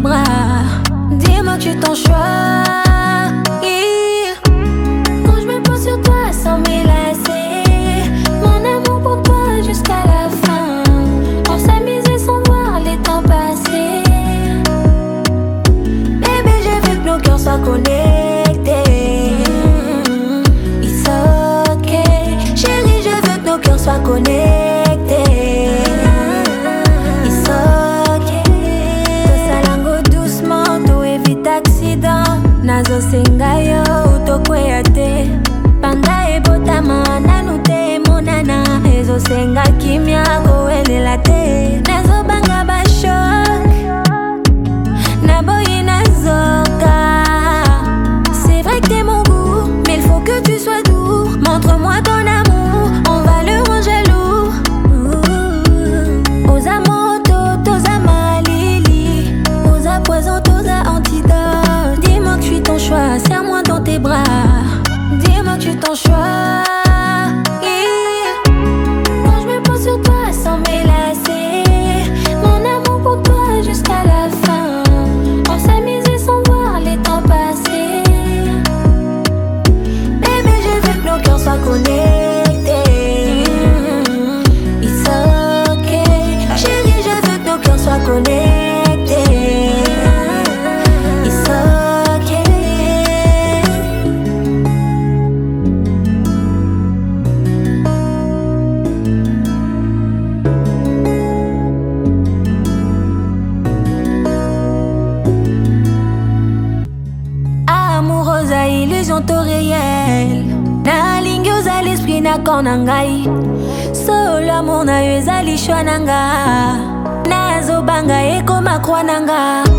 bras. Dis-moi que tu t'en choisis. Quand je me pose sur toi sans m'élasser, mon amour pour toi jusqu'à la fin. On s'amusait sans voir les temps passer. Bébé, je veux que nos cœurs soient connectés. It's okay. Chérie, je veux que nos cœurs soient connectés. It's okay. Tosalango doucement, to évite accident. Nazo sengayo, utokweyate. Panda e botama, nanute monana. Ezo senga kimia, kowelela te. Nazo banga ba shock. Naboyi nazoka. C'est vrai que t'es mon goût, mais il faut que tu sois doux. Montre-moi ton amour, on va le rendre jaloux. Osa moto, tosa malili. Osa poison, tosa antidote. Dis-moi que je suis ton choix, serre-moi dans tes bras. Dis-moi que tu t'en choisis. Quand je me pose sur toi sans m'élasser, mon amour pour toi jusqu'à la fin. On s'amusait sans voir les temps passer. Bébé, je veux que nos cœurs soient connectés. It's okay. Chérie, je veux que nos cœurs soient connectés. It's okay. Amoureuse à illusion to réel. Na lingiosa à l'esprit na konangai. Solo amour na yo ezali shwananga. Nazo banga eko makwananga.